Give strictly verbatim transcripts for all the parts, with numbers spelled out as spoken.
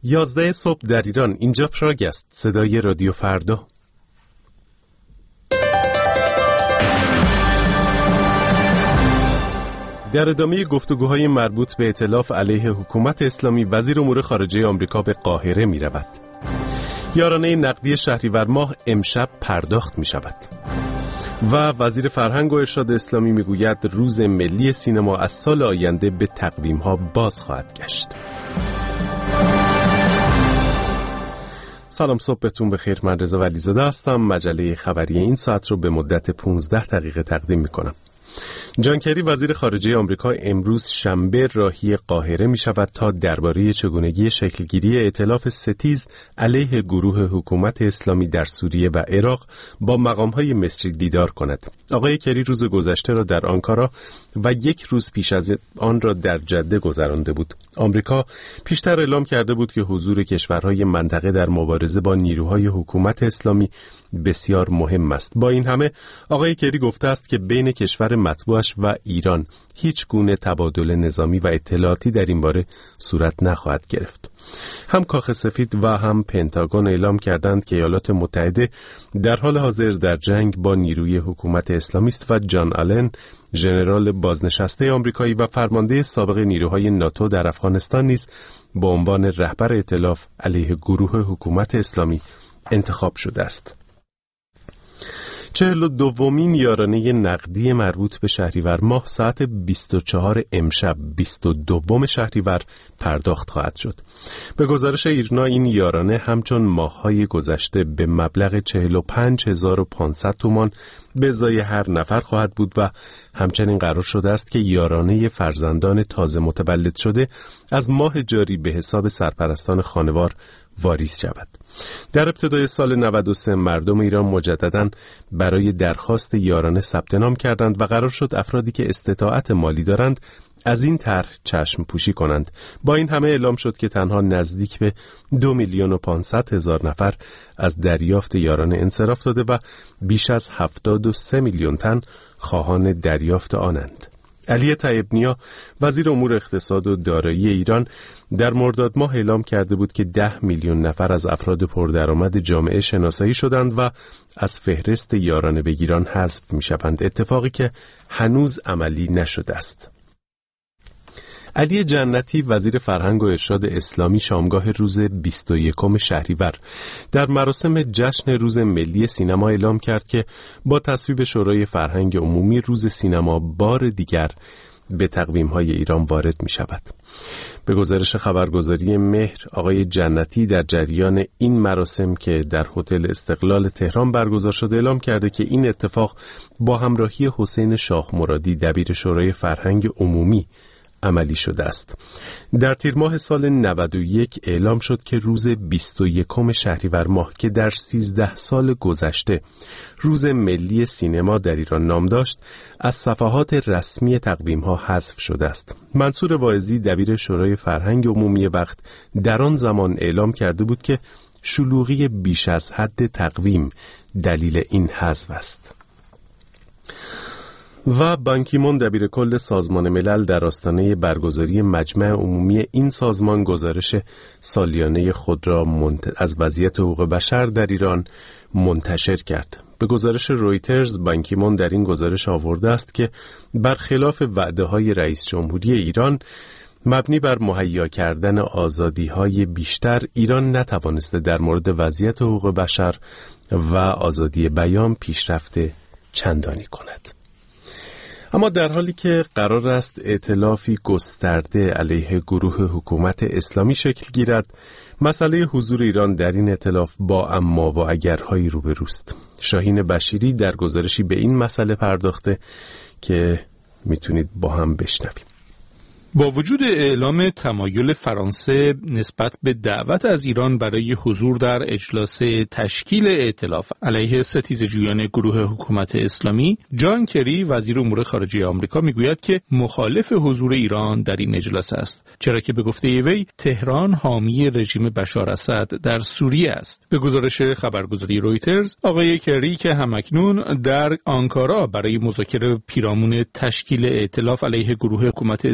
یازده صبح در ایران. اینجا پراگ است، صدای رادیو فردا. در ادامه گفتگوهای مربوط به ائتلاف علیه حکومت اسلامی، وزیر امور خارجه آمریکا به قاهره می رود. یارانه نقدی شهریور ماه امشب پرداخت می شود. و وزیر فرهنگ و ارشاد اسلامی می گوید روز ملی سینما از سال آینده به تقویم‌ها باز خواهد گشت. سلام، صبحتون بخیر. من رضا ولیزاده هستم. مجله خبری این ساعت رو به مدت پانزده دقیقه تقدیم می کنم. جان کری وزیر خارجه آمریکا امروز شنبه راهی قاهره می شود تا درباره چگونگی شکلگیری ائتلاف ستیز علیه گروه حکومت اسلامی در سوریه و عراق با مقام‌های مصری دیدار کند. آقای کری روز گذشته را در آنکارا و یک روز پیش از آن را در جده گذرانده بود. آمریکا پیشتر اعلام کرده بود که حضور کشورهای منطقه در مبارزه با نیروهای حکومت اسلامی بسیار مهم است. با این همه آقای کری گفته است که بین کشور مطبوعش و ایران هیچ گونه تبادل نظامی و اطلاعاتی در این باره صورت نخواهد گرفت. هم کاخ سفید و هم پنتاگون اعلام کردند که ایالات متحده در حال حاضر در جنگ با نیروی حکومت اسلامی است و جان آلن، ژنرال بازنشسته آمریکایی و فرمانده سابق نیروهای ناتو در افغانستان نیز به عنوان رهبر ائتلاف علیه گروه حکومت اسلامی انتخاب شده است. چهل و دومین یارانه نقدی مربوط به شهریور ماه ساعت بیست و چهار امشب بیست و دوم شهریور پرداخت خواهد شد. به گزارش ایرنا این یارانه همچون ماه‌های گذشته به مبلغ چهل و پنج هزار و پانصد تومان به ازای هر نفر خواهد بود و همچنین قرار شده است که یارانه فرزندان تازه متولد شده از ماه جاری به حساب سرپرستان خانوار واریز شود. در ابتدای سال نود و سه مردم ایران مجدداً برای درخواست یارانه ثبت نام کردند و قرار شد افرادی که استطاعت مالی دارند از این طرح چشم پوشی کنند. با این همه اعلام شد که تنها نزدیک به دو میلیون و پانصد هزار نفر از دریافت یارانه انصراف داده و بیش از هفتاد و سه میلیون تن خواهان دریافت آنند. علی طیب‌نیا وزیر امور اقتصاد و دارایی ایران در مرداد ماه اعلام کرده بود که ده میلیون نفر از افراد پردرآمد جامعه شناسایی شدند و از فهرست یارانه بگیران حذف می‌شوند، اتفاقی که هنوز عملی نشده است. علی جنتی وزیر فرهنگ و ارشاد اسلامی شامگاه روز بیست و یکم شهریور در مراسم جشن روز ملی سینما اعلام کرد که با تصویب شورای فرهنگ عمومی روز سینما بار دیگر به تقویم‌های ایران وارد می شود. به گزارش خبرگزاری مهر، آقای جنتی در جریان این مراسم که در هتل استقلال تهران برگزار شده اعلام کرده که این اتفاق با همراهی حسین شاه مرادی دبیر شورای فرهنگ عمومی عملی شده است. در تیر ماه سال نود و یک اعلام شد که روز بیست و یکم شهریور ماه که در سیزده سال گذشته روز ملی سینما در ایران نام داشت، از صفحات رسمی تقویم‌ها حذف شده است. منصور واعظی دبیر شورای فرهنگ عمومی وقت در آن زمان اعلام کرده بود که شلوغی بیش از حد تقویم دلیل این حذف است. و بان کی مون دبیر کل سازمان ملل در آستانه برگزاری مجمع عمومی این سازمان گزارش سالیانه خود را منت... از وضعیت حقوق بشر در ایران منتشر کرد. به گزارش رویترز بان کی مون در این گزارش آورده است که برخلاف وعده‌های رئیس جمهوری ایران مبنی بر مهیا کردن آزادی‌های بیشتر، ایران نتوانسته در مورد وضعیت حقوق بشر و آزادی بیان پیشرفت چندانی کند. اما در حالی که قرار است ائتلافی گسترده علیه گروه حکومت اسلامی شکل گیرد، مسئله حضور ایران در این ائتلاف با اما و اگرهایی روبروست. شاهین بشیری در گزارشی به این مسئله پرداخته که میتونید با هم بشنویم. با وجود اعلام تمایل فرانسه نسبت به دعوت از ایران برای حضور در اجلاس تشکیل ائتلاف علیه ستیزجویان گروه حکومت اسلامی، جان کری وزیر امور خارجه آمریکا میگوید که مخالف حضور ایران در این اجلاس است، چرا که به گفته وی تهران حامی رژیم بشار اسد در سوریه است. به گزارش خبرگزاری رویترز، آقای کری که همکنون در آنکارا برای مذاکره پیرامون تشکیل ائتلاف علیه گروه حکومت اسلامی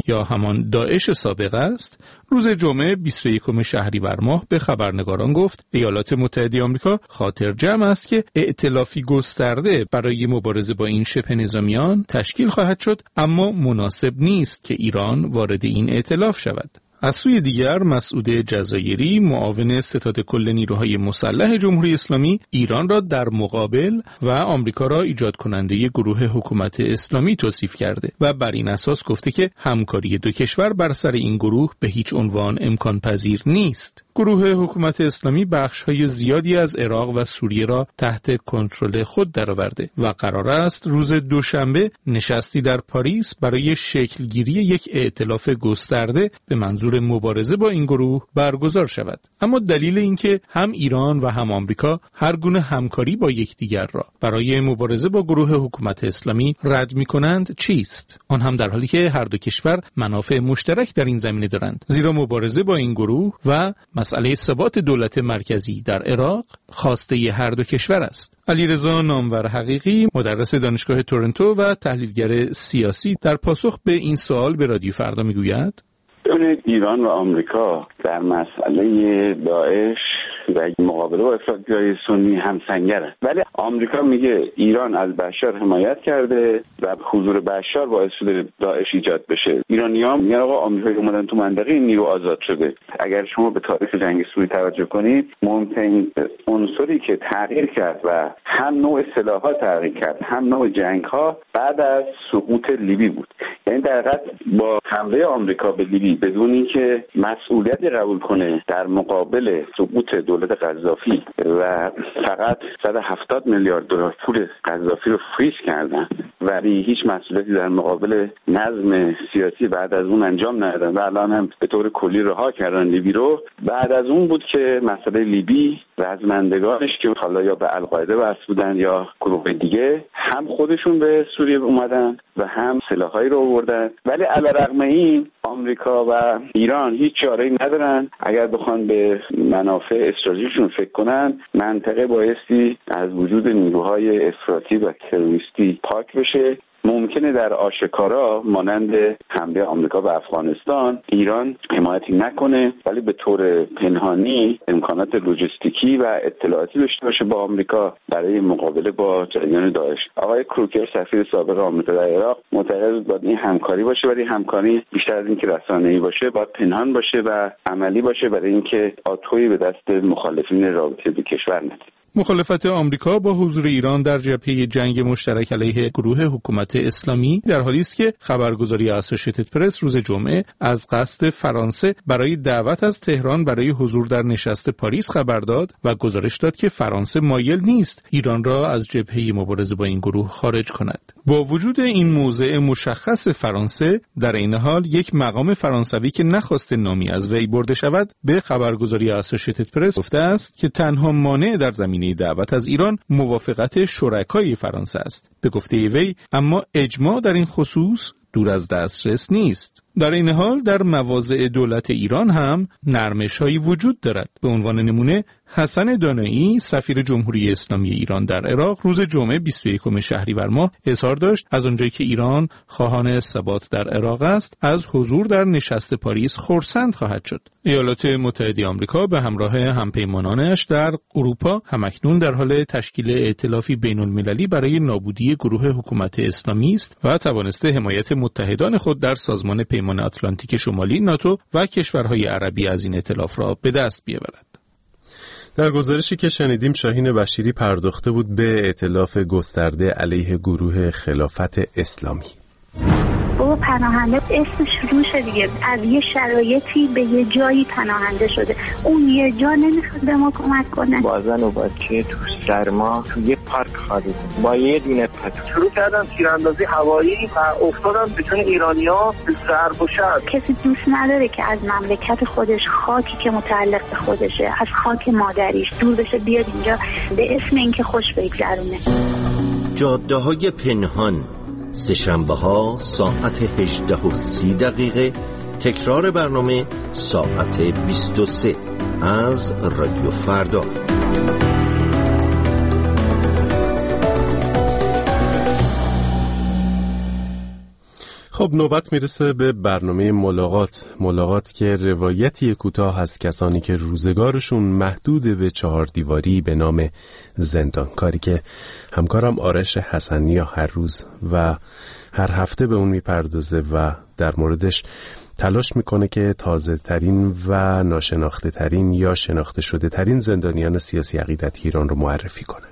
یا همان داعش سابق است، روز جمعه بیست و یکم شهریور ماه به خبرنگاران گفت ایالات متحده آمریکا خاطر جمع است که ائتلافی گسترده برای مبارزه با این شبه نظامیان تشکیل خواهد شد، اما مناسب نیست که ایران وارد این ائتلاف شود. از سوی دیگر مسعود جزایری معاون ستاد کل نیروهای مسلح جمهوری اسلامی ایران را در مقابل و آمریکا را ایجاد کننده گروه حکومت اسلامی توصیف کرده و بر این اساس گفته که همکاری دو کشور بر سر این گروه به هیچ عنوان امکان پذیر نیست. گروه حکومت اسلامی بخش‌های زیادی از عراق و سوریه را تحت کنترل خود درآورده و قرار است روز دوشنبه نشستی در پاریس برای شکلگیری یک ائتلاف گسترده به منظور مبارزه با این گروه برگزار شود. اما دلیل اینکه هم ایران و هم آمریکا هر گونه همکاری با یکدیگر را برای مبارزه با گروه حکومت اسلامی رد می‌کنند چیست؟ آن هم در حالی که هر دو کشور منافع مشترک در این زمینه دارند، زیرا مبارزه با این گروه و مسئله ثبات دولت مرکزی در عراق خواسته ی هر دو کشور است. علیرضا نامور حقیقی، مدرس دانشگاه تورنتو و تحلیلگر سیاسی، در پاسخ به این سوال به رادیو فردا میگوید: ایران و آمریکا در مسئله داعش و مقابله با افراطی‌های سنی همسنگرند، ولی آمریکا میگه ایران از بشار حمایت کرده و حضور بشار باعث شده داعش ایجاد بشه. ایرانی‌ها میگن آقا آمریکایی اومدن تو منطقه، این نیرو آزاد شده. اگر شما به تاریخ جنگ سوریه توجه کنید، مهمترین عنصری که تغییر کرد و هم نوع سلاح‌ها تغییر کرد هم نوع جنگ‌ها بعد از سقوط لیبی بود. یعنی در حقیقت با حمله آمریکا به لیبی بدون اینکه مسئولیتی قبول کنه در مقابل سقوط دولت قذافی و فقط صد و هفتاد میلیارد دلار پول قذافی رو فریز کردن ولی هیچ مسئولیتی در مقابل نظم سیاسی بعد از اون انجام ندادن و الان هم به طور کلی رها کردن لیبی رو. بعد از اون بود که مسئله لیبی رزمندگانش که حالا یا به القاعده وصل بودن یا گروه دیگه هم خودشون به سوریه اومدن و هم سلاحایی رو آوردن، ولی علیرغم این آمریکا و ایران هیچ چاره‌ای ندارن. اگر بخوان به منافع استراتژیکشون فکر کنن، منطقه بایستی از وجود نیروهای افراطی و تروریستی پاک بشه. ممکنه در آشکارا مانند حمله آمریکا به افغانستان ایران حمایتی نکنه، ولی به طور پنهانی امکانات لوجستیکی و اطلاعاتی داشته باشه با آمریکا برای مقابله با جریان داعش. آقای کروکر سفیر سابق آمریکا در عراق معتقد بود این همکاری باشه، ولی همکاری بیشتر از اینکه رسانه‌ای باشه باید پنهان باشه و عملی باشه برای اینکه آتویی به دست مخالفین رابطه دو کشور نده. مخالفت آمریکا با حضور ایران در جبهه جنگ مشترک علیه گروه حکومت اسلامی در حالی است که خبرگزاری اسوسییتد پرس روز جمعه از قصد فرانسه برای دعوت از تهران برای حضور در نشست پاریس خبر داد و گزارش داد که فرانسه مایل نیست ایران را از جبهه مبارزه با این گروه خارج کند. با وجود این موضع مشخص فرانسه، در این حال یک مقام فرانسوی که نخواسته نامی از وی برده شود به خبرگزاری اسوسییتد پرس گفته است که تنها مانع در زمینه دعوت از ایران موافقت شرکای فرانسه است. به گفته وی اما اجماع در این خصوص دور از دسترس نیست. در این حال در مواضع دولت ایران هم نرمش‌هایی وجود دارد. به عنوان نمونه حسن دانایی سفیر جمهوری اسلامی ایران در عراق روز جمعه بیست و یکم شهریور ماه اظهار داشت از آنجایی که ایران خواهان ثبات در عراق است، از حضور در نشست پاریس خرسند خواهد شد. ایالات متحده آمریکا به همراه همپیمانانش در اروپا همکنون در حال تشکیل ائتلافی بین‌المللی برای نابودی گروه حکومت اسلامی است و توانسته حمایت متحدان خود در سازمان پیمان اتلانتیک شمالی ناتو و کشورهای عربی از این ائتلاف را به دست بیاورد. در گزارشی که شنیدیم شاهین بشیری پرداخته بود به ائتلاف گسترده علیه گروه خلافت اسلامی. بابا پناهنده اسمش روشه دیگه، از یه شرایطی به یه جایی پناهنده شده، اون یه جا نمیخواد به ما کمک کنه. بازن و بچه تو سرما تو یه پارک خالیده با یه دونه پتو شروع کردن تیراندازی هوایی و افتادن بتون ایرانی‌ها ضرب و شد. کسی دوست نداره که از مملکت خودش، خاکی که متعلق به خودشه، از خاک مادریش دور بشه بیاد اینجا به اسم اینکه خوش بگذرونه. جاده های پنهان، سه شنبه ها ساعت هجده و سی دقیقه، تکرار برنامه ساعت بیست و سه از رادیو فردا. خب خب نوبت میرسه به برنامه ملاقات. ملاقات که روایتی کوتاه از کسانی که روزگارشون محدود به چهار دیواری به نام زندان، کاری که همکارم آرش حسنی هر روز و هر هفته به اون میپردازه و در موردش تلاش میکنه که تازه ترین و ناشناخته ترین یا شناخته شده ترین زندانیان سیاسی عقیدتی ایران رو معرفی کنه.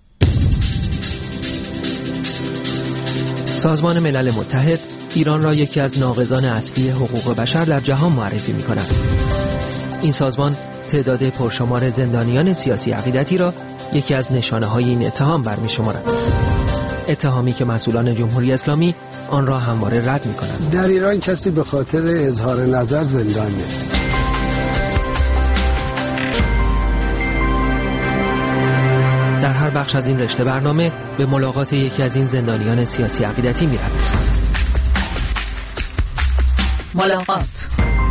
سازمان ملل متحد ایران را یکی از ناقضان اصلی حقوق بشر در جهان معرفی می کند. این سازمان تعداد پرشمار زندانیان سیاسی عقیدتی را یکی از نشانه های این اتهام برمی شمارد. اتهامی که مسئولان جمهوری اسلامی آن را همواره رد می کنند. در ایران کسی به خاطر اظهار نظر زندان نیست. در هر بخش از این رشته برنامه به ملاقات یکی از این زندانیان سیاسی عقیدتی می رویم. ملاقات.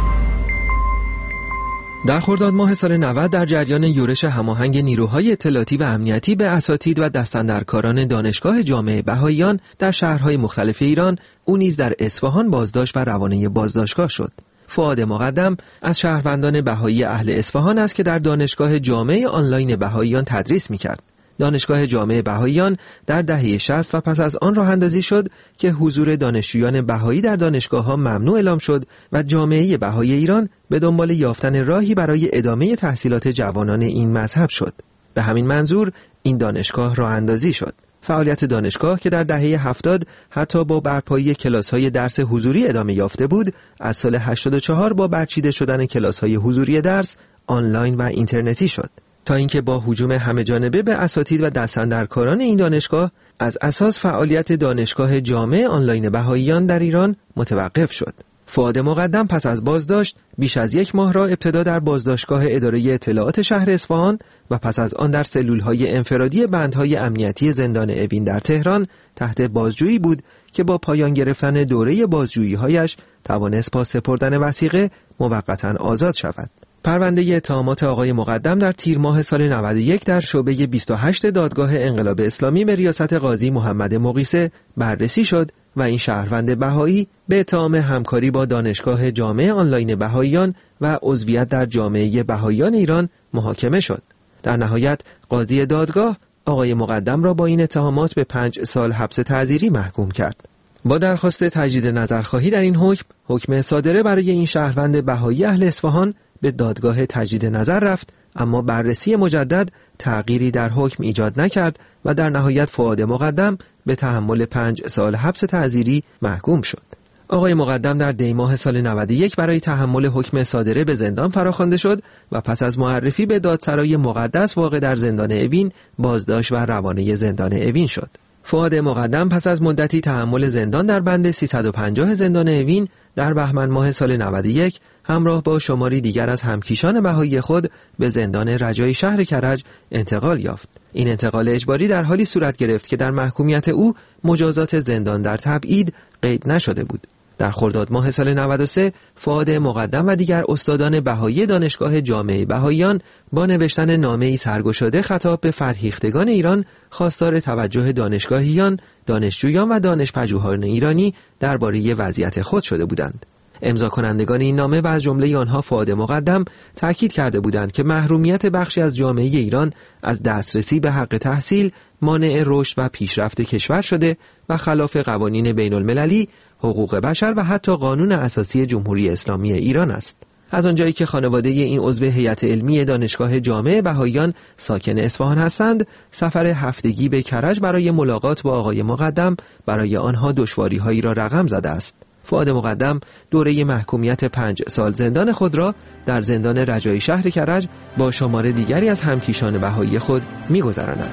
در خرداد ماه سال نود در جریان یورش هماهنگ نیروهای اطلاعاتی و امنیتی به اساتید و دستاندرکاران دانشگاه جامعه بهائیان در شهرهای مختلف ایران، او نیز در اصفهان بازداشت و روانه بازداشتگاه شد. فؤاد مقدم از شهروندان بهایی اهل اصفهان است که در دانشگاه جامعه آنلاین بهائیان تدریس می‌کرد. دانشگاه جامعه بهائیان در دهه شصت و پس از آن راه اندازی شد که حضور دانشجویان بهایی در دانشگاه‌ها ممنوع اعلام شد و جامعه بهایی ایران به دنبال یافتن راهی برای ادامه تحصیلات جوانان این مذهب شد. به همین منظور این دانشگاه راه اندازی شد. فعالیت دانشگاه که در دهه هفتاد حتی با برپایی کلاس‌های درس حضوری ادامه یافته بود، از سال هشتاد و چهار با برچیده شدن کلاس‌های حضوری درس آنلاین و اینترنتی شد، تا اینکه با هجوم همه جانبه به اساتید و دستاندرکاران این دانشگاه از اساس فعالیت دانشگاه جامعه آنلاین بهائیان در ایران متوقف شد. فؤاد مقدم پس از بازداشت بیش از یک ماه را ابتدا در بازداشتگاه اداره اطلاعات شهر اصفهان و پس از آن در سلول‌های انفرادی بندهای امنیتی زندان اوین در تهران تحت بازجویی بود که با پایان گرفتن دوره بازجویی‌هایش توانست با سپردن وثیقه موقتاً آزاد شود. پرونده اتهامات آقای مقدم در تیر ماه سال نود و یک در شعبه بیست و هشت دادگاه انقلاب اسلامی به ریاست قاضی محمد مقیسه بررسی شد و این شهروند بهایی به اتهام همکاری با دانشگاه جامعه آنلاین بهائیان و عضویت در جامعه بهائیان ایران محاکمه شد. در نهایت قاضی دادگاه آقای مقدم را با این اتهامات به پنج سال حبس تعزیری محکوم کرد. با درخواست تجدید نظرخواهی در این حکم، حکم صادره برای این شهروند بهایی اهل اصفهان به دادگاه تجدید نظر رفت، اما بررسی مجدد تغییری در حکم ایجاد نکرد و در نهایت فؤاد مقدم به تحمل پنج سال حبس تعزیری محکوم شد. آقای مقدم در دی ماه سال نود و یک برای تحمل حکم صادره به زندان فراخوانده شد و پس از معرفی به دادسرای مقدس واقع در زندان اوین بازداشت و روانه زندان اوین شد. فؤاد مقدم پس از مدتی تحمل زندان در بند سیصد و پنجاه زندان اوین در بهمن ماه سال نود و یک همراه با شماری دیگر از همکیشان بهایی خود به زندان رجایی شهر کرج انتقال یافت. این انتقال اجباری در حالی صورت گرفت که در محکومیت او مجازات زندان در تبعید قید نشده بود. در خرداد ماه سال نود و سه فؤاد مقدم و دیگر استادان بهایی دانشگاه جامعه بهائیان با نوشتن نامه‌ای سرگشاده خطاب به فرهیختگان ایران خواستار توجه دانشگاهیان، دانشجویان و دانشپژوهان ایرانی درباره وضعیت خود شده بودند. امضا کنندگان این نامه و از جمله آنها فؤاد مقدم تأکید کرده بودند که محرومیت بخشی از جامعه ایران از دسترسی به حق تحصیل مانع رشد و پیشرفت کشور شده و خلاف قوانین بین المللی، حقوق بشر و حتی قانون اساسی جمهوری اسلامی ایران است. از آنجایی که خانواده این عضو هیئت علمی دانشگاه جامعه بهائیان ساکن اصفهان هستند، سفر هفتگی به کرج برای ملاقات با آقای مقدم برای آنها دشواری‌هایی را رقم زده است. فؤاد مقدم دوره محکومیت پنج سال زندان خود را در زندان رجایی شهر کرج با شمار دیگری از همکیشان بهایی خود می‌گذراند.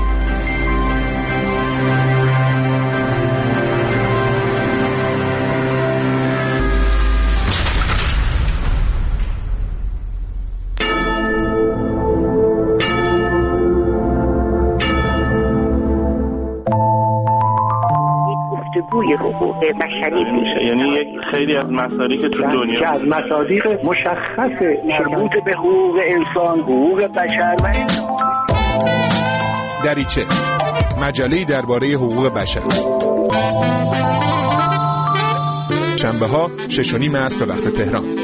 گفتگوی حقوق بشری میشه، یعنی یک خیلی از مصادیق که تو دنیا که از مصادیق مشخص مربوط به حقوق انسان، حقوق بشر و دریچه مجله‌ای درباره حقوق بشر. شنبه ها شش و نیم عصر به وقت تهران.